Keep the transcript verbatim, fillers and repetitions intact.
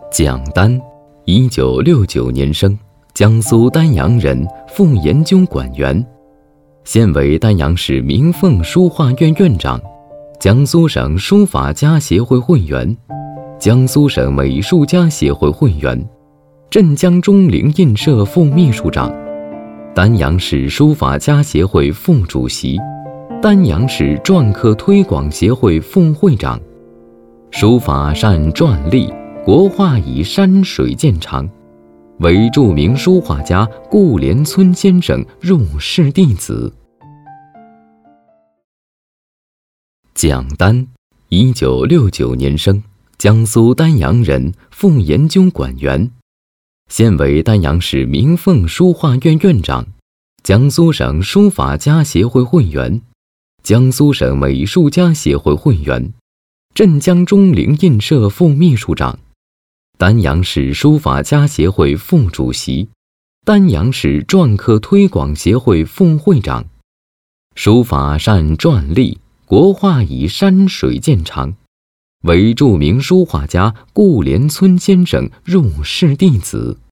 蒋丹，一九六九年生，江苏丹阳人，副研究馆员，现为丹阳市明凤书画院院长，江苏省书法家协会会员，江苏省美术家协会会员，镇江钟灵印社副秘书长，丹阳市书法家协会副主席，丹阳市篆刻推广协会副会长。书法善篆隶，国画以山水见长，为著名书画家顾连村先生入室弟子。蒋丹，一九六九年生，江苏丹阳人，副研究馆员，现为丹阳市明凤书画院院长，江苏省书法家协会会员，江苏省美术家协会会员，镇江钟灵印社副秘书长，丹阳市书法家协会副主席，丹阳市篆刻推广协会副会长。书法善篆隶，国画以山水见长，为著名书画家顾连村先生入室弟子。